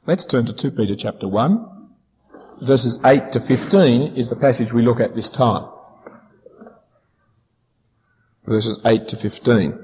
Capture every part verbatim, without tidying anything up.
Let's turn to Second Peter chapter one. Verses eight to fifteen is the passage we look at this time. Verses eight to fifteen.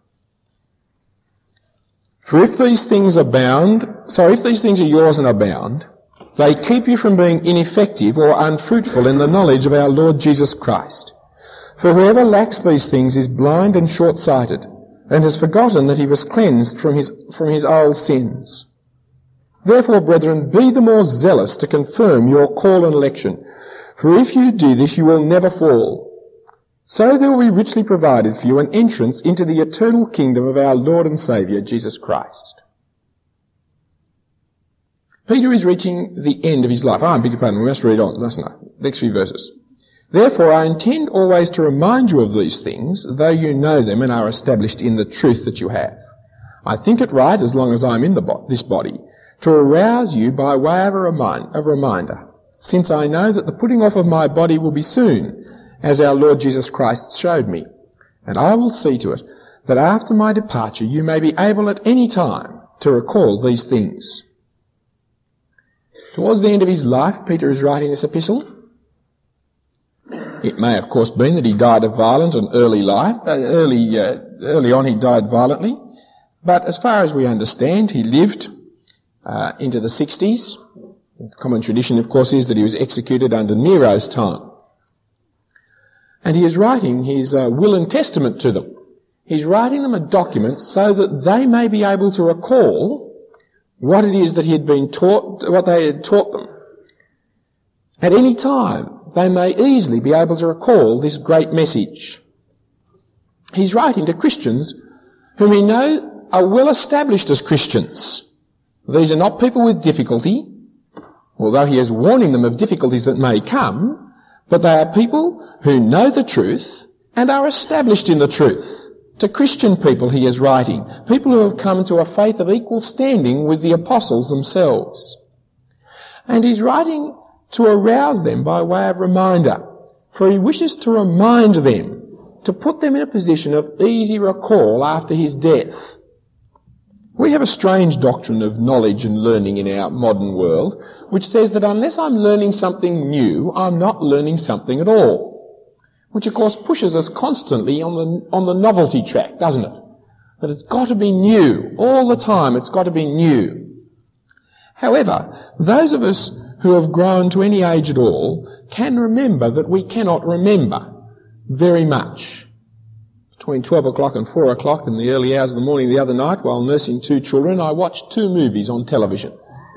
For if these things abound, so if these things are yours and abound, they keep you from being ineffective or unfruitful in the knowledge of our Lord Jesus Christ. For whoever lacks these things is blind and short-sighted, and has forgotten that he was cleansed from his, from his old sins. Therefore, brethren, be the more zealous to confirm your call and election, for if you do this, you will never fall. So there will be richly provided for you an entrance into the eternal kingdom of our Lord and Saviour, Jesus Christ. Peter is reaching the end of his life. Oh, I beg your pardon, we must read on, mustn't I? Next few verses. Therefore, I intend always to remind you of these things, though you know them and are established in the truth that you have. I think it right, as long as I am in the bo- this body, to arouse you by way of a, remind, a reminder, since I know that the putting off of my body will be soon, as our Lord Jesus Christ showed me. And I will see to it that after my departure you may be able at any time to recall these things. Towards the end of his life, Peter is writing this epistle. It may, of course, been that he died a violent and early life. Uh, early, uh, early on he died violently. But as far as we understand, he lived uh, into the sixties. The common tradition, of course, is that he was executed under Nero's time. And he is writing his uh, will and testament to them. He's writing them a document so that they may be able to recall what it is that he had been taught, what they had taught them. At any time, they may easily be able to recall this great message. He's writing to Christians whom he knows are well established as Christians. These are not people with difficulty, although he is warning them of difficulties that may come, but they are people who know the truth and are established in the truth. To Christian people he is writing, people who have come to a faith of equal standing with the apostles themselves. And he's writing to arouse them by way of reminder, for he wishes to remind them, to put them in a position of easy recall after his death. We have a strange doctrine of knowledge and learning in our modern world, which says that unless I'm learning something new, I'm not learning something at all. Which of course pushes us constantly on the, on the novelty track, doesn't it? That it's got to be new. All the time it's got to be new. However, those of us who have grown to any age at all can remember that we cannot remember very much. Between twelve o'clock and four o'clock in the early hours of the morning the other night, while nursing two children, I watched two movies on television.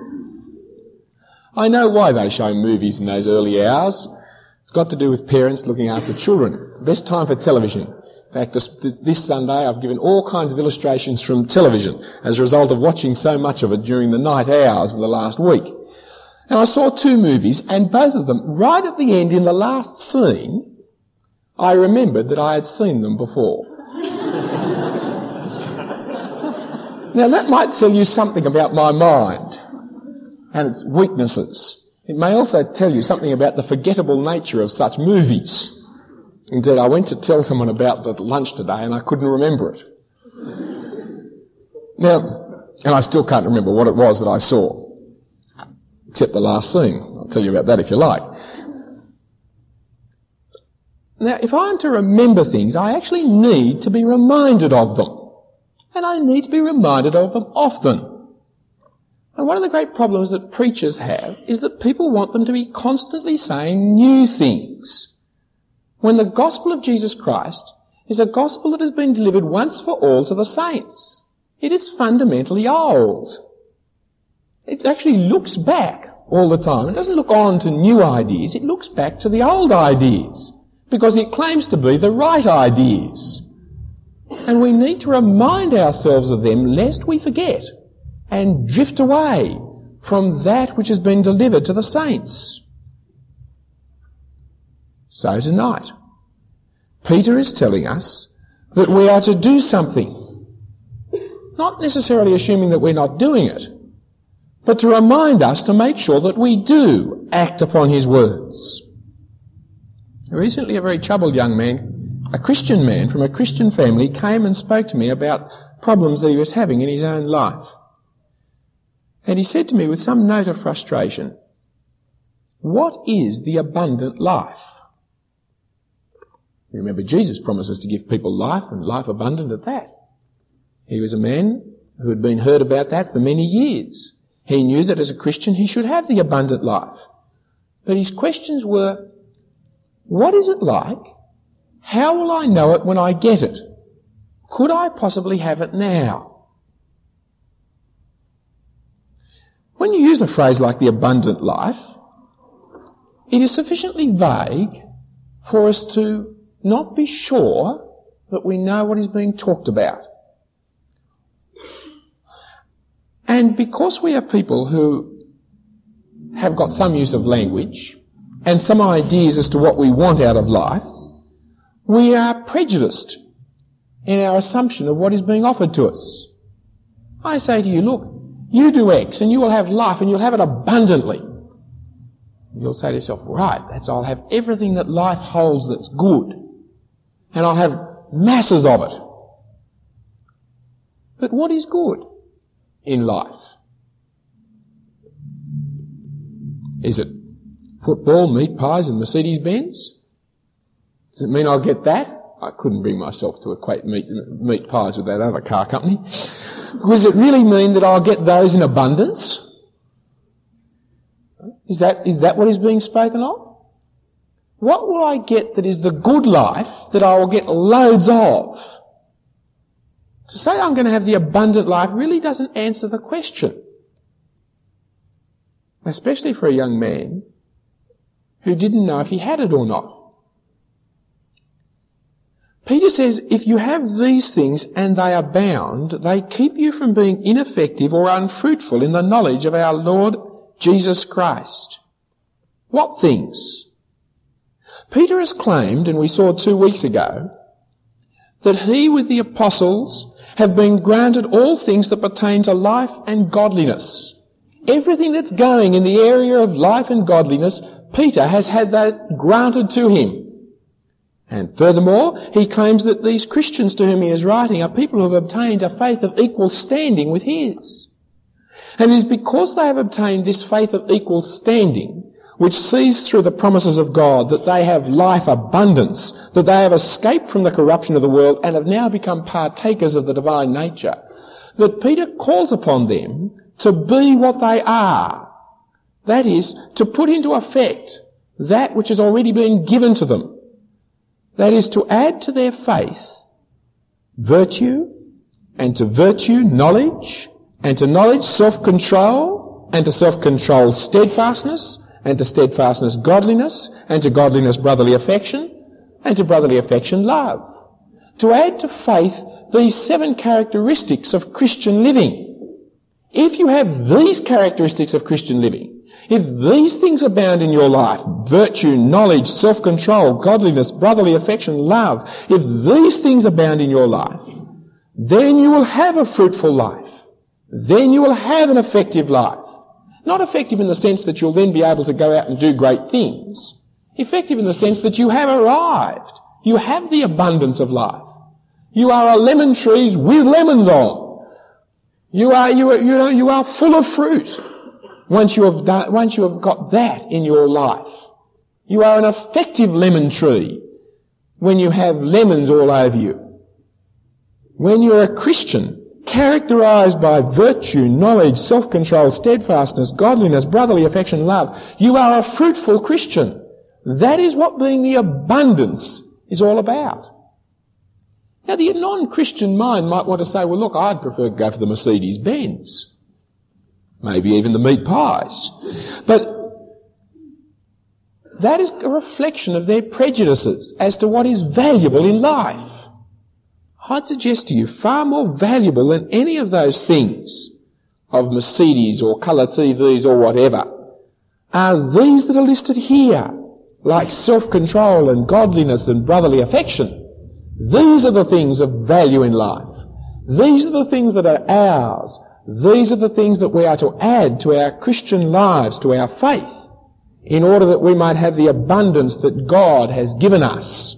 I know why they show movies in those early hours. It's got to do with parents looking after children. It's the best time for television. In fact, this, this Sunday I've given all kinds of illustrations from television as a result of watching so much of it during the night hours of the last week. And I saw two movies, and both of them, right at the end in the last scene, I remembered that I had seen them before. Now that might tell you something about my mind and its weaknesses. It may also tell you something about the forgettable nature of such movies. Indeed, I went to tell someone about it at lunch today and I couldn't remember it. Now, and I still can't remember what it was that I saw, except the last scene. I'll tell you about that if you like. Now, if I'm to remember things, I actually need to be reminded of them. And I need to be reminded of them often. And one of the great problems that preachers have is that people want them to be constantly saying new things, when the gospel of Jesus Christ is a gospel that has been delivered once for all to the saints. It is fundamentally old. It actually looks back all the time. It doesn't look on to new ideas. It looks back to the old ideas, because it claims to be the right ideas. And we need to remind ourselves of them lest we forget and drift away from that which has been delivered to the saints. So tonight, Peter is telling us that we are to do something, not necessarily assuming that we're not doing it, but to remind us to make sure that we do act upon his words. Recently, a very troubled young man, a Christian man from a Christian family, came and spoke to me about problems that he was having in his own life. And he said to me with some note of frustration, "What is the abundant life?" You remember Jesus promises to give people life, and life abundant at that. He was a man who had been heard about that for many years. He knew that as a Christian he should have the abundant life. But his questions were, what is it like? How will I know it when I get it? Could I possibly have it now? When you use a phrase like the abundant life, it is sufficiently vague for us to not be sure that we know what is being talked about. And because we are people who have got some use of language and some ideas as to what we want out of life, we are prejudiced in our assumption of what is being offered to us. I say to you, look, you do X and you will have life and you'll have it abundantly. You'll say to yourself, right, that's I'll have everything that life holds that's good. And I'll have masses of it. But what is good in life? Is it football, meat pies and Mercedes-Benz? Does it mean I'll get that? I couldn't bring myself to equate meat, meat pies with that other car company. Does it really mean that I'll get those in abundance? Is that, is that what is being spoken of? What will I get that is the good life that I will get loads of? To say I'm going to have the abundant life really doesn't answer the question. Especially for a young man who didn't know if he had it or not. Peter says, if you have these things and they abound, they keep you from being ineffective or unfruitful in the knowledge of our Lord Jesus Christ. What things? Peter has claimed, and we saw two weeks ago, that he with the apostles have been granted all things that pertain to life and godliness. Everything that's going in the area of life and godliness, Peter has had that granted to him. And furthermore, he claims that these Christians to whom he is writing are people who have obtained a faith of equal standing with his. And it is because they have obtained this faith of equal standing, which sees through the promises of God that they have life abundance, that they have escaped from the corruption of the world and have now become partakers of the divine nature, that Peter calls upon them to be what they are. That is, to put into effect that which has already been given to them. That is, to add to their faith virtue, and to virtue knowledge, and to knowledge self-control, and to self-control steadfastness, and to steadfastness godliness, and to godliness brotherly affection, and to brotherly affection love. To add to faith these seven characteristics of Christian living. If you have these characteristics of Christian living, if these things abound in your life, virtue, knowledge, self-control, godliness, brotherly affection, love, if these things abound in your life, then you will have a fruitful life. Then you will have an effective life. Not effective in the sense that you'll then be able to go out and do great things. Effective in the sense that you have arrived. You have the abundance of life. You are a lemon tree with lemons on. You are, you are, you know, you are full of fruit. Once you have done, once you have got that in your life, you are an effective lemon tree when you have lemons all over you. When you're a Christian, characterized by virtue, knowledge, self-control, steadfastness, godliness, brotherly affection, love, you are a fruitful Christian. That is what being the abundance is all about. Now, the non-Christian mind might want to say, well, look, I'd prefer to go for the Mercedes-Benz. Maybe even the meat pies. But that is a reflection of their prejudices as to what is valuable in life. I'd suggest to you far more valuable than any of those things of Mercedes or colour T Vs or whatever are these that are listed here, like self-control and godliness and brotherly affection. These are the things of value in life. These are the things that are ours. These are the things that we are to add to our Christian lives, to our faith, in order that we might have the abundance that God has given us.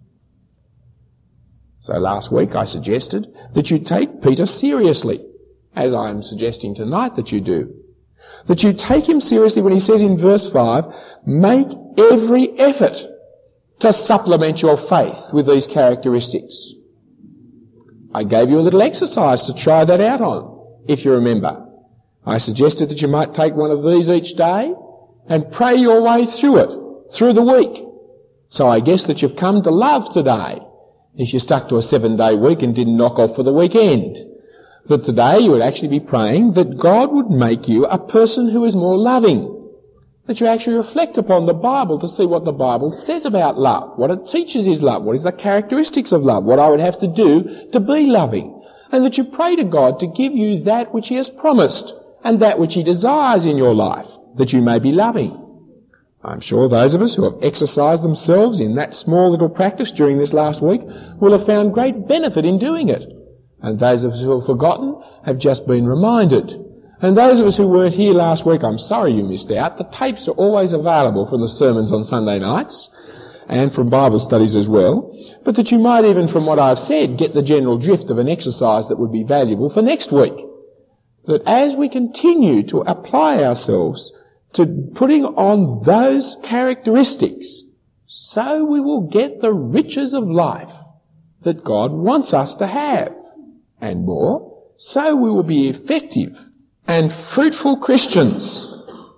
So last week I suggested that you take Peter seriously, as I am suggesting tonight that you do. That you take him seriously when he says in verse five, make every effort to supplement your faith with these characteristics. I gave you a little exercise to try that out on, if you remember. I suggested that you might take one of these each day and pray your way through it, through the week. So I guess that you've come to love today, if you stuck to a seven-day week and didn't knock off for the weekend. That today you would actually be praying that God would make you a person who is more loving. That you actually reflect upon the Bible to see what the Bible says about love, what it teaches is love, what is the characteristics of love, what I would have to do to be loving. And that you pray to God to give you that which he has promised and that which he desires in your life, that you may be loving. I'm sure those of us who have exercised themselves in that small little practice during this last week will have found great benefit in doing it. And those of us who have forgotten have just been reminded. And those of us who weren't here last week, I'm sorry you missed out. The tapes are always available from the sermons on Sunday nights and from Bible studies as well. But that you might even, from what I've said, get the general drift of an exercise that would be valuable for next week. That as we continue to apply ourselves to putting on those characteristics, so we will get the riches of life that God wants us to have. And more, so we will be effective and fruitful Christians.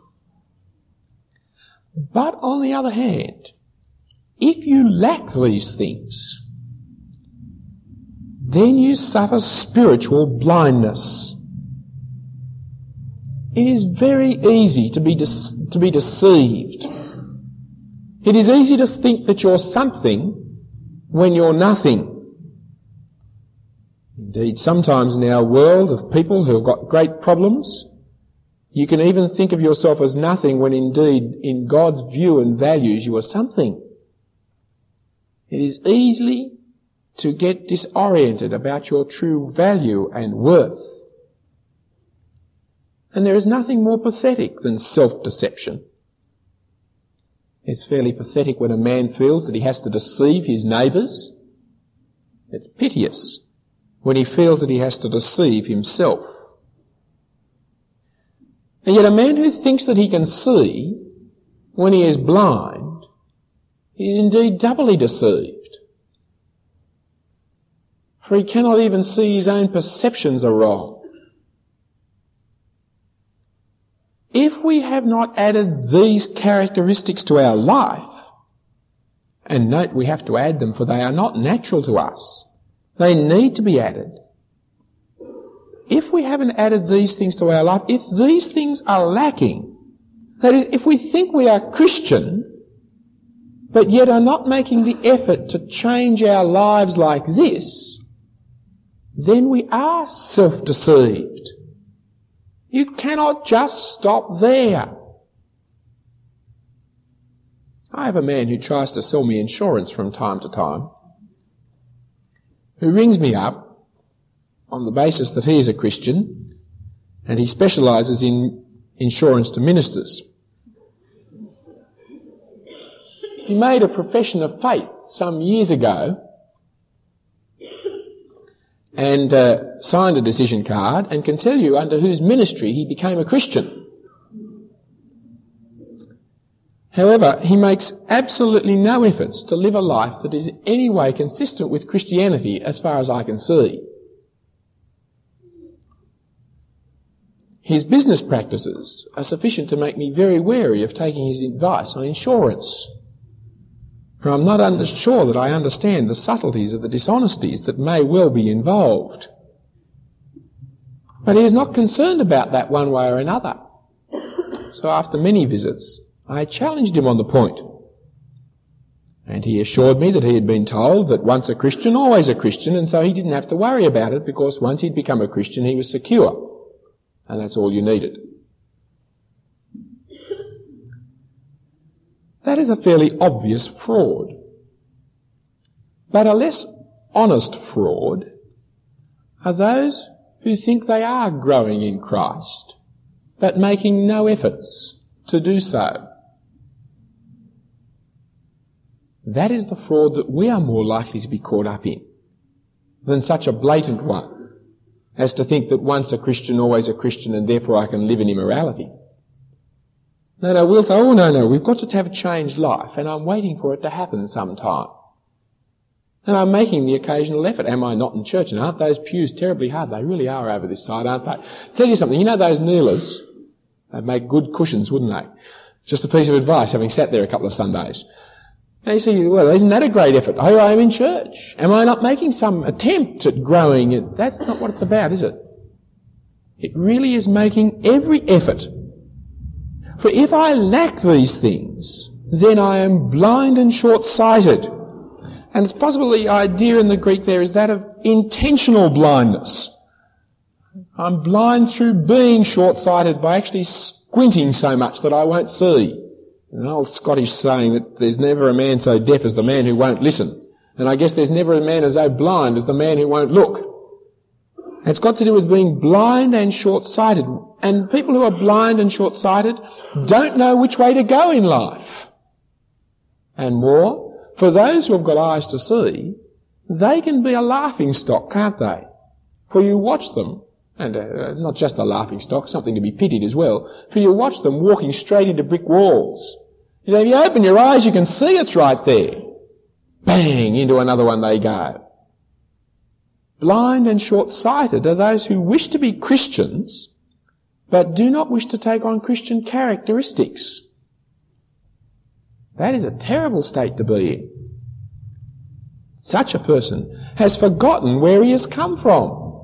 But on the other hand, if you lack these things, then you suffer spiritual blindness. It is very easy to be de- to be deceived. It is easy to think that you're something when you're nothing. Indeed, sometimes in our world of people who have got great problems, you can even think of yourself as nothing when indeed, in God's view and values, you are something. It is easy to get disoriented about your true value and worth. And there is nothing more pathetic than self-deception. It's fairly pathetic when a man feels that he has to deceive his neighbours. It's piteous when he feels that he has to deceive himself. And yet a man who thinks that he can see when he is blind is indeed doubly deceived. For he cannot even see his own perceptions are wrong. If we have not added these characteristics to our life, and note we have to add them for they are not natural to us, they need to be added. If we haven't added these things to our life, if these things are lacking, that is, if we think we are Christian, but yet are not making the effort to change our lives like this, then we are self-deceived. You cannot just stop there. I have a man who tries to sell me insurance from time to time, who rings me up on the basis that he is a Christian and he specialises in insurance to ministers. He made a profession of faith some years ago and uh, signed a decision card and can tell you under whose ministry he became a Christian. However, he makes absolutely no efforts to live a life that is in any way consistent with Christianity as far as I can see. His business practices are sufficient to make me very wary of taking his advice on insurance. For I'm not under- sure that I understand the subtleties of the dishonesties that may well be involved. But he is not concerned about that one way or another. So after many visits, I challenged him on the point. And he assured me that he had been told that once a Christian, always a Christian, and so he didn't have to worry about it because once he'd become a Christian, he was secure. And that's all you needed. That is a fairly obvious fraud. But a less honest fraud are those who think they are growing in Christ, but making no efforts to do so. That is the fraud that we are more likely to be caught up in than such a blatant one as to think that once a Christian, always a Christian, and therefore I can live in immorality. No, no, we'll say, oh no, no, we've got to have a changed life, and I'm waiting for it to happen sometime. And I'm making the occasional effort. Am I not in church? And aren't those pews terribly hard? They really are over this side, aren't they? Tell you something, you know those kneelers? They'd make good cushions, wouldn't they? Just a piece of advice, having sat there a couple of Sundays. And you see, well, isn't that a great effort? Oh, I am in church. Am I not making some attempt at growing? That's not what it's about, is it? It really is making every effort. For if I lack these things, then I am blind and short-sighted. And it's possible the idea in the Greek there is that of intentional blindness. I'm blind through being short-sighted by actually squinting so much that I won't see. An old Scottish saying that there's never a man so deaf as the man who won't listen. And I guess there's never a man so blind as the man who won't look. And it's got to do with being blind and short-sighted. And people who are blind and short-sighted don't know which way to go in life. And more, for those who have got eyes to see, they can be a laughing stock, can't they? For you watch them, and uh, not just a laughing stock, something to be pitied as well, for you watch them walking straight into brick walls. You say, if you open your eyes, you can see it's right there. Bang, into another one they go. Blind and short-sighted are those who wish to be Christians, but do not wish to take on Christian characteristics. That is a terrible state to be in. Such a person has forgotten where he has come from,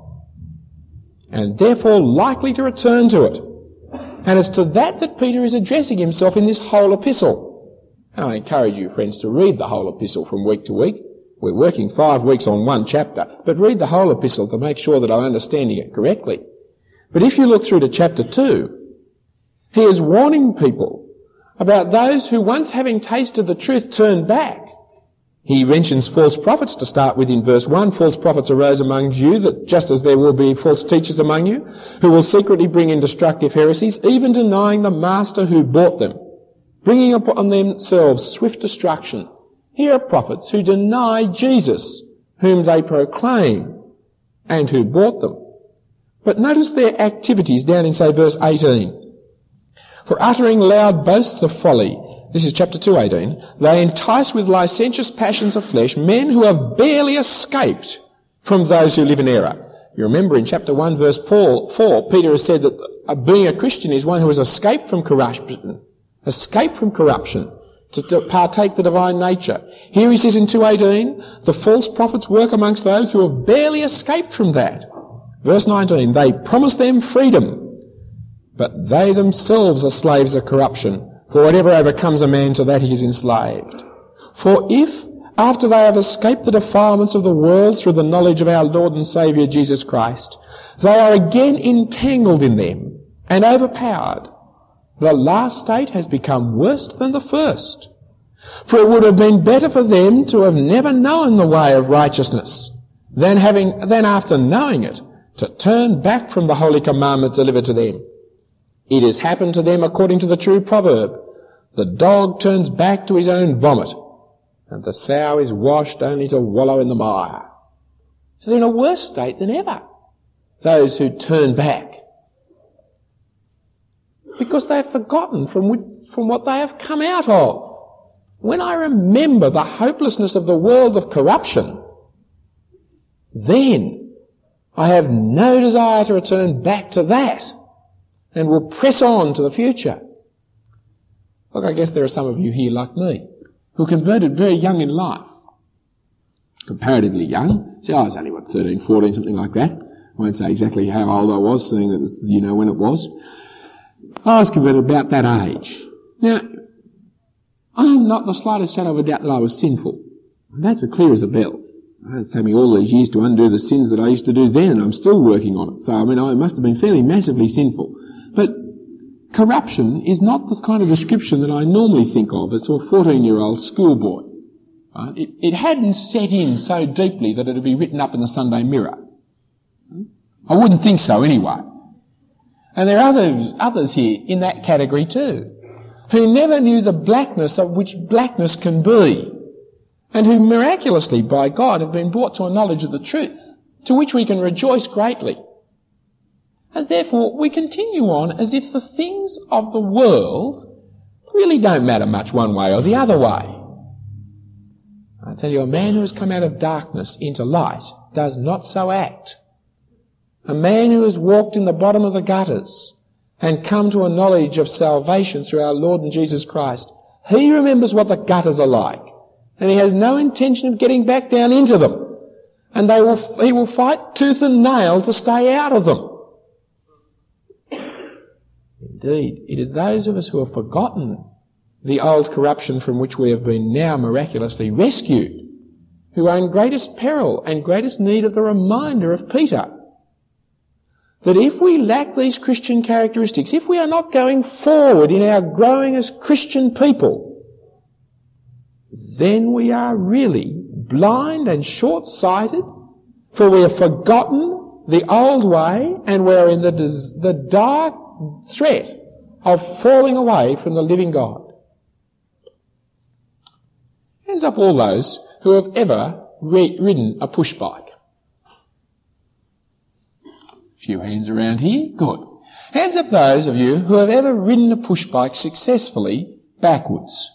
and therefore likely to return to it. And it's to that that Peter is addressing himself in this whole epistle. And I encourage you, friends, to read the whole epistle from week to week. We're working five weeks on one chapter, but read the whole epistle to make sure that I'm understanding it correctly. But if you look through to chapter two, he is warning people about those who, once having tasted the truth, turn back. He mentions false prophets to start with in verse one. False prophets arose among you, that just as there will be false teachers among you, who will secretly bring in destructive heresies, even denying the master who bought them, bringing upon themselves swift destruction. Here are prophets who deny Jesus, whom they proclaim, and who bought them. But notice their activities down in, say, verse eighteen. For uttering loud boasts of folly, this is chapter two, eighteen, they entice with licentious passions of flesh men who have barely escaped from those who live in error. You remember in chapter one, verse four, Peter has said that being a Christian is one who has escaped from corruption, escaped from corruption, to, to partake the divine nature. Here he says in two eighteen, the false prophets work amongst those who have barely escaped from that. Verse nineteen, they promise them freedom, but they themselves are slaves of corruption. For whatever overcomes a man, to that he is enslaved. For if, after they have escaped the defilements of the world through the knowledge of our Lord and Saviour Jesus Christ, they are again entangled in them and overpowered, the last state has become worse than the first. For it would have been better for them to have never known the way of righteousness, than having, than after knowing it, to turn back from the holy commandment delivered to them. It has happened to them according to the true proverb, the dog turns back to his own vomit, and the sow is washed only to wallow in the mire. So they're in a worse state than ever, those who turn back, because they have forgotten from, which, from what they have come out of. When I remember the hopelessness of the world of corruption, then I have no desire to return back to that, and will press on to the future. Look, I guess there are some of you here like me, who converted very young in life. Comparatively young. See, I was only, what, thirteen, fourteen, something like that. I won't say exactly how old I was, seeing that was, you know when it was. I was converted about that age. Now, I'm not the slightest shadow of a doubt that I was sinful. That's as clear as a bell. It's taken me all these years to undo the sins that I used to do then, and I'm still working on it. So, I mean, I must have been fairly massively sinful. But corruption is not the kind of description that I normally think of as to a fourteen-year-old schoolboy. Right? It, it hadn't set in so deeply that it would be written up in the Sunday Mirror. I wouldn't think so anyway. And there are others, others here in that category too, who never knew the blackness of which blackness can be, and who miraculously by God have been brought to a knowledge of the truth, to which we can rejoice greatly. And therefore we continue on as if the things of the world really don't matter much one way or the other way. I tell you, a man who has come out of darkness into light does not so act. A man who has walked in the bottom of the gutters and come to a knowledge of salvation through our Lord and Jesus Christ, he remembers what the gutters are like, and he has no intention of getting back down into them. And they will, he will fight tooth and nail to stay out of them. Indeed, it is those of us who have forgotten the old corruption from which we have been now miraculously rescued, who are in greatest peril and greatest need of the reminder of Peter, that if we lack these Christian characteristics, if we are not going forward in our growing as Christian people, then we are really blind and short-sighted, for we have forgotten the old way and we are in the, the dark threat of falling away from the living God. Hands up all those who have ever re- ridden a push bike. A few hands around here. Good. Hands up those of you who have ever ridden a push bike successfully backwards.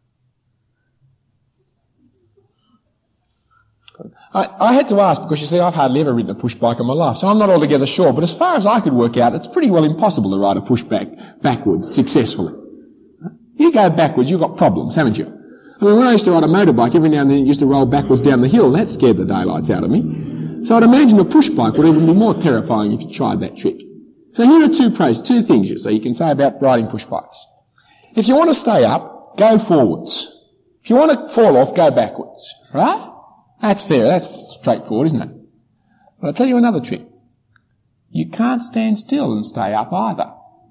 I, I had to ask because, you see, I've hardly ever ridden a push bike in my life, so I'm not altogether sure. But as far as I could work out, it's pretty well impossible to ride a push back backwards successfully. You go backwards, you've got problems, haven't you? I mean, when I used to ride a motorbike, every now and then it used to roll backwards down the hill, and that scared the daylights out of me. So I'd imagine a push bike would even be more terrifying if you tried that trick. So here are two pros, two things you see you can say about riding push bikes. If you want to stay up, go forwards. If you want to fall off, go backwards. Right? That's fair, that's straightforward, isn't it? But I'll tell you another trick. You can't stand still and stay up either.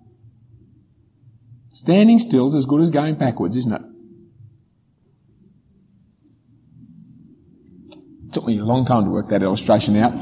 Standing still is as good as going backwards, isn't it? It took me a long time to work that illustration out.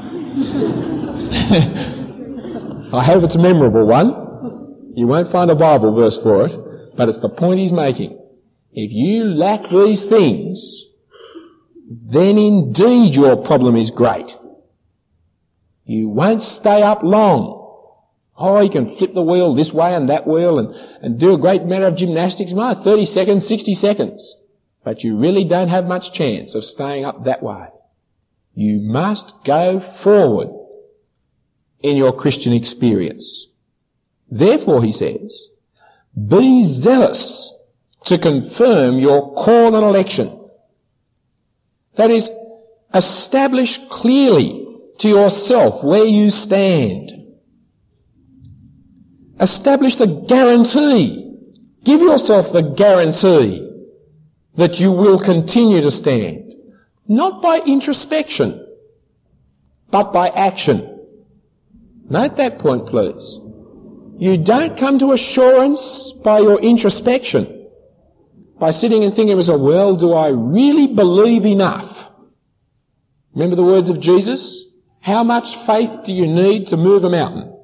I hope it's a memorable one. You won't find a Bible verse for it, but it's the point he's making. If you lack these things, then indeed your problem is great. You won't stay up long. Oh, you can flip the wheel this way and that wheel and, and do a great matter of gymnastics, no, thirty seconds, sixty seconds. But you really don't have much chance of staying up that way. You must go forward in your Christian experience. Therefore, he says, be zealous to confirm your call and election. That is, establish clearly to yourself where you stand. Establish the guarantee. Give yourself the guarantee that you will continue to stand. Not by introspection, but by action. Note that point, please. You don't come to assurance by your introspection, by sitting and thinking, well, do I really believe enough? Remember the words of Jesus? How much faith do you need to move a mountain?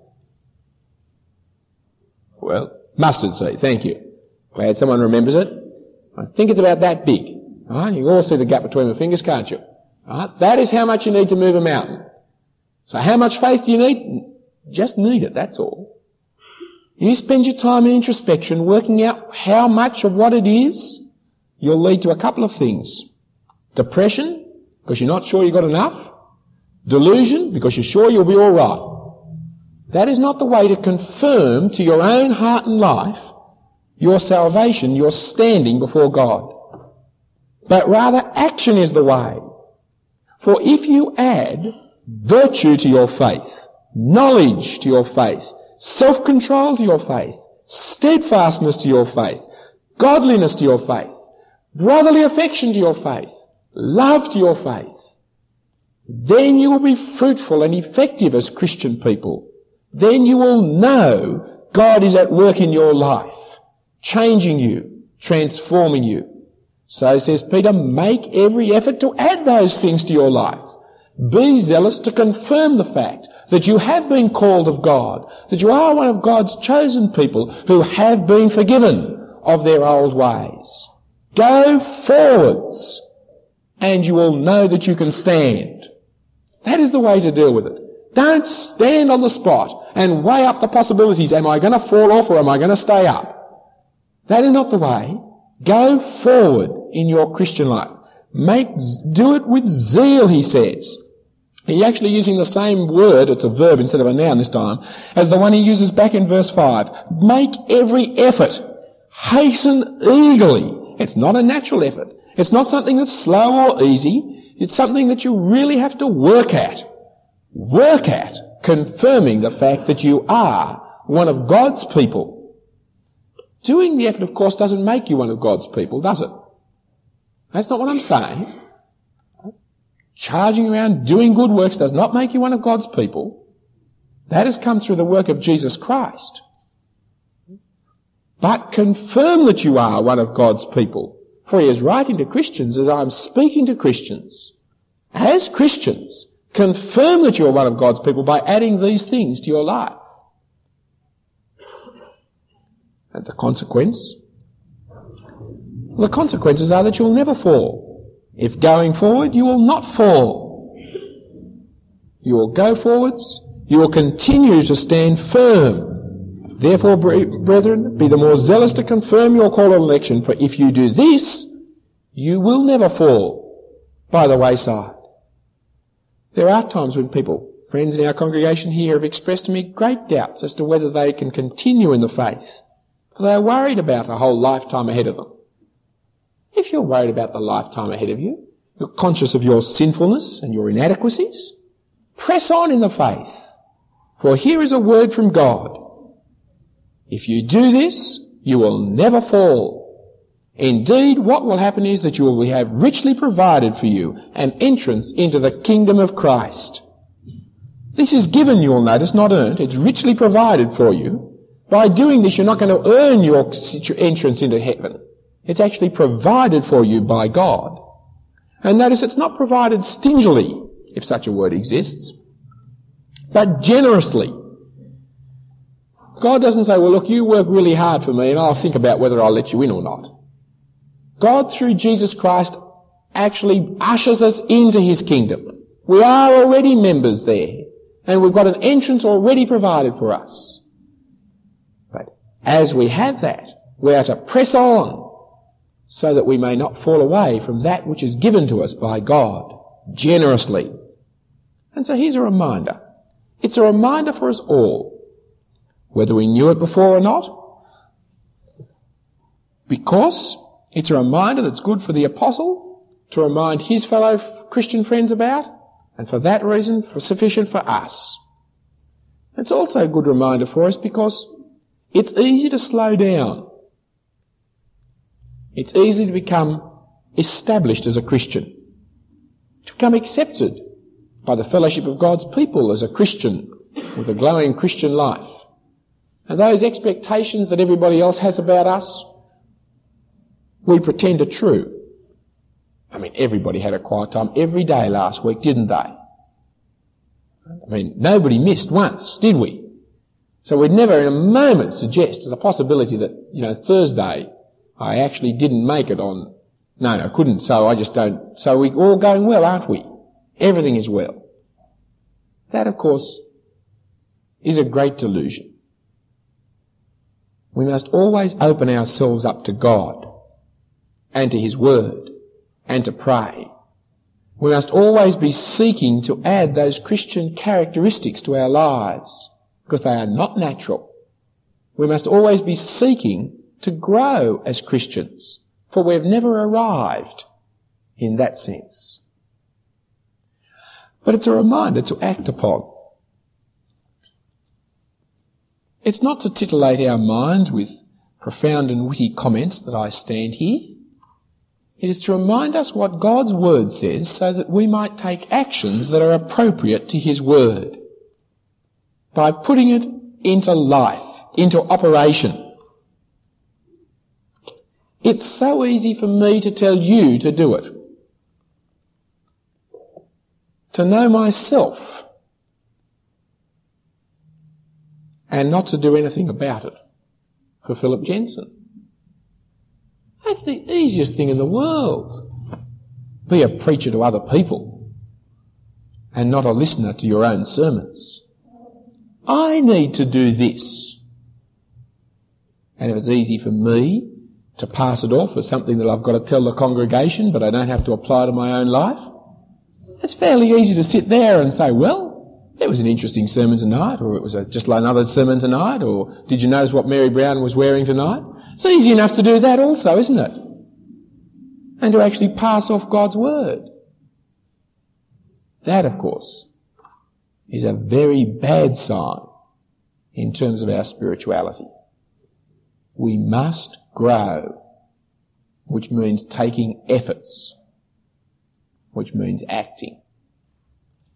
Well, mustard seed, thank you. Glad someone remembers it. I think it's about that big. Right? You can all see the gap between the fingers, can't you? Right? That is how much you need to move a mountain. So how much faith do you need? Just need it, that's all. You spend your time in introspection working out how much of what it is, you'll lead to a couple of things. Depression, because you're not sure you've got enough. Delusion, because you're sure you'll be all right. That is not the way to confirm to your own heart and life your salvation, your standing before God. But rather action is the way. For if you add virtue to your faith, knowledge to your faith, self-control to your faith, steadfastness to your faith, godliness to your faith, brotherly affection to your faith, love to your faith, then you will be fruitful and effective as Christian people. Then you will know God is at work in your life, changing you, transforming you. So says Peter, make every effort to add those things to your life. Be zealous to confirm the fact that you have been called of God, that you are one of God's chosen people who have been forgiven of their old ways. Go forwards and you will know that you can stand. That is the way to deal with it. Don't stand on the spot and weigh up the possibilities. Am I going to fall off or am I going to stay up? That is not the way. Go forward in your Christian life. Make, do it with zeal, he says. He's actually using the same word, it's a verb instead of a noun this time, as the one he uses back in verse five. Make every effort. Hasten eagerly. It's not a natural effort. It's not something that's slow or easy. It's something that you really have to work at. Work at confirming the fact that you are one of God's people. Doing the effort, of course, doesn't make you one of God's people, does it? That's not what I'm saying. Charging around doing good works does not make you one of God's people. That has come through the work of Jesus Christ. But confirm that you are one of God's people. For he is writing to Christians as I'm speaking to Christians. As Christians, confirm that you are one of God's people by adding these things to your life. And the consequence? Well, the consequences are that you'll never fall. If going forward, you will not fall. You will go forwards. You will continue to stand firm. Therefore, brethren, be the more zealous to confirm your call and election, for if you do this, you will never fall by the wayside. There are times when people, friends in our congregation here, have expressed to me great doubts as to whether they can continue in the faith. They are worried about a whole lifetime ahead of them. If you're worried about the lifetime ahead of you, you're conscious of your sinfulness and your inadequacies, press on in the faith. For here is a word from God. If you do this, you will never fall. Indeed, what will happen is that you will have richly provided for you an entrance into the kingdom of Christ. This is given, you'll notice, not earned. It's richly provided for you. By doing this, you're not going to earn your entrance into heaven. It's actually provided for you by God. And notice it's not provided stingily, if such a word exists, but generously. God doesn't say, well, look, you work really hard for me and I'll think about whether I'll let you in or not. God, through Jesus Christ, actually ushers us into his kingdom. We are already members there, and we've got an entrance already provided for us. As we have that, we are to press on so that we may not fall away from that which is given to us by God generously. And so here's a reminder. It's a reminder for us all, whether we knew it before or not, because it's a reminder that's good for the apostle to remind his fellow Christian friends about, and for that reason, for sufficient for us. It's also a good reminder for us because it's easy to slow down. It's easy to become established as a Christian, to become accepted by the fellowship of God's people as a Christian with a glowing Christian life. And those expectations that everybody else has about us, we pretend are true. I mean, everybody had a quiet time every day last week, didn't they? I mean, nobody missed once, did we? So we'd never in a moment suggest as a possibility that, you know, Thursday I actually didn't make it on, no, no, couldn't, so I just don't, so we're all going well, aren't we? Everything is well. That, of course, is a great delusion. We must always open ourselves up to God and to his word and to pray. We must always be seeking to add those Christian characteristics to our lives, because they are not natural. We must always be seeking to grow as Christians, for we've never arrived in that sense. But it's a reminder to act upon. It's not to titillate our minds with profound and witty comments that I stand here. It is to remind us what God's word says so that we might take actions that are appropriate to his word, by putting it into life, into operation. It's so easy for me to tell you to do it. To know myself and not to do anything about it for Philip Jensen. That's the easiest thing in the world. Be a preacher to other people and not a listener to your own sermons. I need to do this. And if it's easy for me to pass it off as something that I've got to tell the congregation but I don't have to apply to my own life, it's fairly easy to sit there and say, well, it was an interesting sermon tonight, or it was a, just like another sermon tonight, or did you notice what Mary Brown was wearing tonight? It's easy enough to do that also, isn't it? And to actually pass off God's word. That, of course, is a very bad sign in terms of our spirituality. We must grow, which means taking efforts, which means acting.